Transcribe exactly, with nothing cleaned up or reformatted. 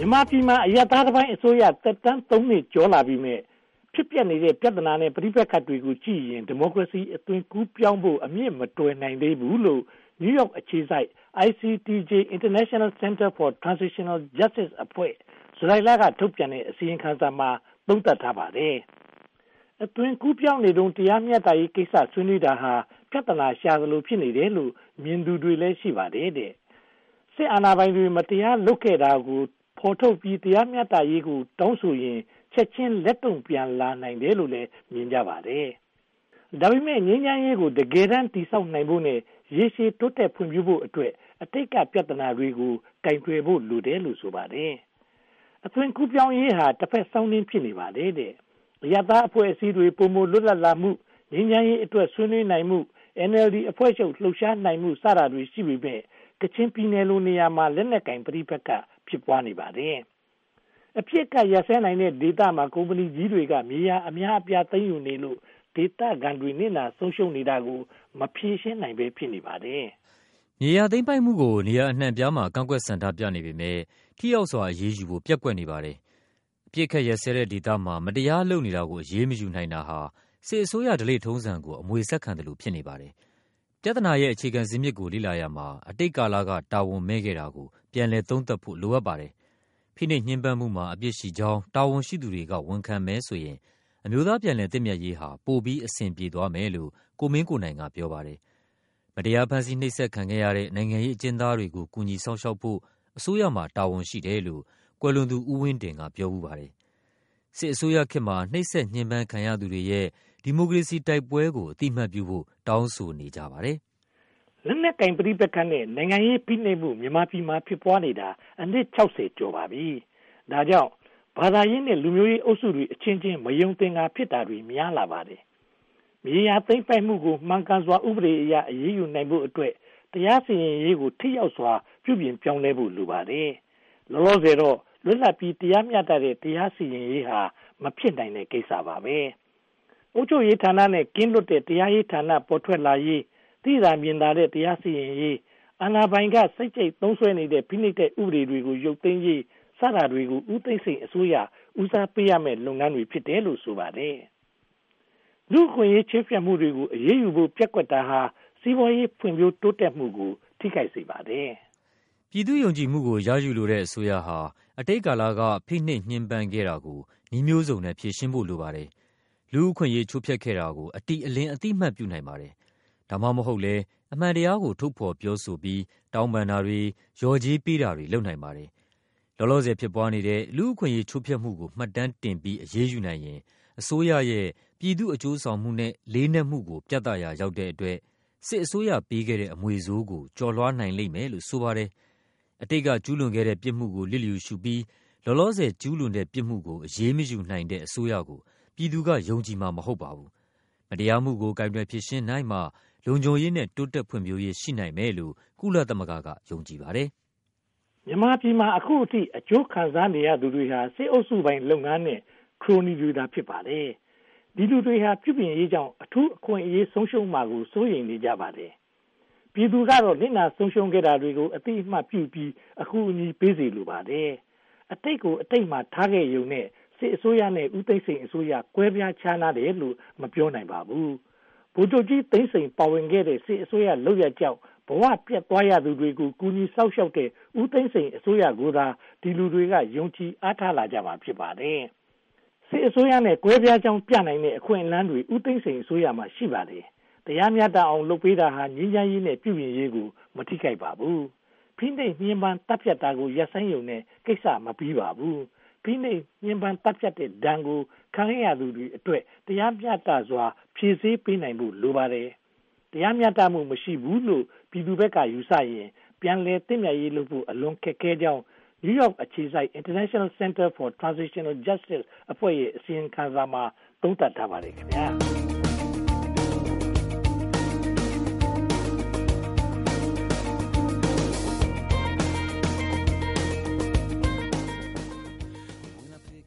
မြန်မာပြည်မှာအရသာပိုင်းအစိုးရတက်တန်းသုံးနှစ်ကျော်လာပြီးမြဲဖြစ်ပျက်နေတဲ့ပြဿနာနဲ့ပြည်ပခတ်တွေကိုကြည့်ရင်ဒီမိုကရေစီအသွင်ကူးပြောင်းဖို့အမြင့်မတွယ်နိုင်သေးဘူးလို့နယူးယောက်အခြေစိုက် I C T J International Center for Transitional Justice အဖွဲ့ဇူလိုင်လကထုတ်ပြန်တဲ့အစီရင်ခံစာမှာသုံးသပ်ထားပါတယ်။အသွင်ကူးပြောင်းနေတုန်းတရားမျှတရေးကိစ္စဆွေးနွေးတာဟာပြဿနာရှာသလိုဖြစ်နေတယ်လို့မြင်သူတွေလည်းရှိပါတယ်တဲ့။စစ်အာဏာပိုင်တွေမတရားလုပ်ခဲ့တာကိုဖော်ထုတ်ပြီးတရားမျှတရေးကိုတောင်းဆိုရင်ချက်ချင်းလက်တုံ့ပြန်လာနိုင်တယ်လို့လည်းမြင်ကြပါတယ်။ဒါပေမဲ့ငြိမ်းချမ်းရေးကိုတကယ်တမ်းတည်ဆောက်နိုင်ဖို့နဲ့ရေရှည်တိုးတက်ဖွံ့ဖြိုးဖို့အတွက်အတိတ်ကပြဿနာတွေကိုကင်တွယ်ဖို့လိုတယ်လို့ဆိုပါတယ်။အသွင်ကူးပြောင်းရေးဟာတစ်ဖက်စောင်းနှင်းဖြစ်နေပါတယ်တဲ့။ရသအဖွဲ့အစည်းတွေပုံမလွတ်လပ်လာမှုငြိမ်းချမ်းရေးအတွက်ဆွေးနွေးနိုင်မှု N L D အဖွဲ့ချုပ်လှုပ်ရှားနိုင်မှုစတာတွေရှိပေမဲ့ကချင်ပြည်နယ်လိုနေရာမှာလက်နက်ကင်ပြည်ပခတ်ဖြစ်ပွားနေပါတယ်။အဖြစ်ကရစဲနိုင်တဲ့ဒေသမှာကုမ္ပဏီကြီးတွေကမြေယာအများအပြားသိမ်းယူနေလို့ဒေသခံတွေနစ်နာဆုံးရှုံးနေတာကိုမဖြေရှင်းနိုင်ပဲဖြစ်နေပါတယ်။မြေယာသိမ်းပိုက်မှုကိုနေရာအနှံ့ပြားမှာကန့်ကွက်ဆန္ဒပြနေပေမဲ့ထိရောက်စွာအရေးယူဖို့ပျက်ကွက်နေပါတယ်။အပြစ်ခက်ရစဲတဲ့ဒေသမှာမတရားလုပ်နေတာကိုအရေးမယူနိုင်တာဟာစစ်အစိုးရဓလေ့ထုံးစံကိုအမွေဆက်ခံတယ်လို့ဖြစ်နေပါတယ်။ပြဿနာရဲ့အခြေခံဇစ်မြစ်ကိုလေ့လာရမှာအတိတ်ကာလကတာဝန်မဲ့ခဲ့တာကိုပြန်လည်သုံးသပ်ဖို့လိုအပ်ပါတယ်။ဖိနှိပ်ညှဉ်းပန်းမှုမှာအပြစ်ရှိကြောင်းတာဝန်ရှိသူတွေကဝန်ခံမဲဆိုရင်အမျိုးသားပြန်လည်သင့်မြတ်ရေးဟာပိုပြီးအဆင်ပြေသွားမယ်လို့ကိုမင်းကိုနိုင်ကပြောပါတယ်။မတရားဖန်ဆီးနှိပ်စက်ခံခဲ့ရတဲ့နိုင်ငံရေးအကျဉ်းသားတွေကိုကူညီဆောင်ရှောက်ဖို့အစိုးရမှာတာဝန်ရှိတယ်လို့ကွယ်လွန်သူဦးဝင်းတင်ကပြောမှုပါတယ်။စစ်အစိုးရခေတ်မှာနှိပ်စက်ညှဉ်းပန်းခံရသူတွေရဲ့ဒီမိုကရေစီတိုက်ပွဲကိုအတိမတ်ပြုဖို့တောင်းဆိုနေကြပါတယ်။လက်နက်ကင်ပြည်ပခတ်နဲ့နိုင်ငံရေးဖိနှိပ်မှုမြန်မာပြည်မှာဖြစ်ပွားနေတာအနှစ်၆၀ကျော်ပါပြီ။ဒါကြောင့်ဘာသာရေးနဲ့လူမျိုးရေးအုပ်စုတွေအချင်းချင်းမယုံသင်္ကာဖြစ်တာတွေများလာပါတယ်။မြေယာသိမ်းပိုက်မှုကိုမှန်ကန်စွာဥပဒေအရအရေးယူနိုင်ဖို့အတွက်တရားစီရင်ရေးကိုထိရောက်စွာပြုပြင်ပြောင်းလဲဖို့လိုပါတယ်။လောလောဆယ်တော့လွတ်လပ်ပြီးတရားမျှတတဲ့တရားစီရင်ရေးဟာမဖြစ်နိုင်တဲ့ကိစ္စပါပဲ။အုပ်ချုပ်ရေးဌာနနဲ့ကင်းလွတ်တဲ့တရားရေးဌာနပေါ်ထွက်လာရေးသိသာမြင်သာတဲ့တရားစီရင်ရေးအာဏာပိုင်ကစိတ်ကြိတ်သုံးဆွဲနေတဲ့ဖိနှိပ်တဲ့ဥပဒေတွေကိုရုပ်သိမ်းရေးစတာတွေကိုဥသိမ်းစိန်အစိုးရဦးစားပေးရမယ့်လုပ်ငန်းတွေဖြစ်တယ်လို့ဆိုပါတယ်။လူခွင့်ရေးချေဖျက်မှုတွေကိုအရေးယူဖို့ပြက်ကွက်တာဟာစီးပွားရေးဖွံ့ဖြိုးတိုးတက်မှုကိုထိခိုက်စေပါတယ်။ပြည်သူ့ယုံကြည်မှုကိုရယူလိုတဲ့အစိုးရဟာအတိတ်ကာလကဖိနှိပ်ညှဉ်းပန်းခဲ့တာကိုနှီးမျိုးစုံနဲ့ဖြေရှင်းဖို့လိုပါတယ်။လူခွင့်ရေးချိုးဖျက်ခဲ့တာကိုအတိအလင်းအတိမတ်ပြုနိုင်ပါတယ်။ဒါမှမဟုတ်လေအမှန်တရားကိုထုတ်ဖော်ပြောဆိုပြီးတောင်းပန်တာတွေရော်ကြီးပေးတာတွေလုပ်နိုင်ပါတယ်။လောလောဆယ်ဖြစ်ပွားနေတဲ့လူ့အခွင့်အရေးချိုးဖျက်မှုကိုမှတ်တမ်းတင်ပြီးအရေးယူနိုင်ရင်အစိုးရရဲ့ပြည်သူ့အကျိုးဆောင်မှုနဲ့လေးနက်မှုကိုပြသရာရောက်တဲ့အတွက်စစ်အစိုးရပေးခဲ့တဲ့အမွေဆိုးကိုကျော်လွှားနိုင်လိမ့်မယ်လို့ဆိုပါတယ်။အတိတ်ကကျူးလွန်ခဲ့တဲ့ပြစ်မှုကိုလျစ်လျူရှုပြီးလောလောဆယ်ကျူးလွန်တဲ့ပြစ်မှုကိုအရေးမယူနိုင်တဲ့အစိုးရကိုပြည်သူကယုံကြည်မှာမဟုတ်ပါဘူး။မတရားမှုကိုကင်တွယ်ဖြေရှင်းနိုင်မှလုံခြုံရေးနဲ့တိုးတက်ဖွံ့ဖြိုးရေးရှိနိုင်မယ်လို့ကုလသမဂ္ဂကယုံကြည်ပါတယ်။မြန်မာပြည်မှာအခုအထိအကျိုးခံစားနေရသူတွေဟာစစ်အုပ်စုပိုင်းလုပ်ငန်းနဲ့ခရိုနီတွေသာဖြစ်ပါတယ်။ဒီလူတွေဟာပြုပြင်ရေးကြောင့်အထူးအခွင့်အရေးဆုံးရှုံးမှာကိုစိုးရိမ်နေကြပါတယ်။ပြည်သူကတော့လက်နက်ဆုံးရှုံးခဲ့တာတွေကိုအသိအမှတ်ပြုပြီးအခုအညီပေးစီလိုပါတယ်။အတိတ်ကိုအတိတ်မှာထားခဲ့ရုံနဲ့စစ်အစိုးရနဲ့ဦးသိန်းစိန်အစိုးရကွဲပြားခြားနားတယ်လို့မပြောနိုင်ပါဘူး။ဗိုလ်ချုပ်ကြီးသိန်းစိန်ပါဝင်ခဲ့တဲ့စစ်အစိုးရလုပ်ရကြောက်ဘဝပြတ်သွားရသူတွေကိုကူညီဆောက်ရှောက်တဲ့ဦးသိန်းစိန်အစိုးရကိုသာဒီလူတွေကယုံကြည်အားထားလာကြမှာဖြစ်ပါတယ်။စစ်အစိုးရနဲ့ကွဲပြားကြောင်းပြနိုင်တဲ့အခွင့်အလမ်းတွေဦးသိန်းစိန်အစိုးရမှာရှိပါတယ်။တရားမျှတအောင်လုပ်ပေးတာဟာငြိမ်းချမ်းရေးနဲ့ပြုပြင်ရေးကိုမထိခိုက်ပါဘူး။ဖိနှိပ်ညှဉ်းပန်းတပ်ဖြတ်တာကိုရပ်ဆိုင်းရုံနဲ့ကိစ္စမပြီးပါဘူး။ဖိနှိပ်ညှဉ်းပန်းတပ်ဖြတ်တဲ့ဒဏ်ကိုခံရသူတွေအတွက်တရားမျှတစွာဖြေရှင်းပေးနိုင်ဖို့လိုပါတယ်။တရားမျှတမှုမရှိဘူးလို့ပြည်သူဘက်ကယူဆရင်ပြန်လည်သင့်မြတ်ရေးလုပ်ဖို့အလွန်ခက်ခဲကြောင်းနယူးယောက်အခြေစိုက် International Center for Transitional Justice အဖွဲ့ရဲ့အစီရင်ခံစာမှာသုံးသပ်ထားပါတယ်ခင်ဗျာ။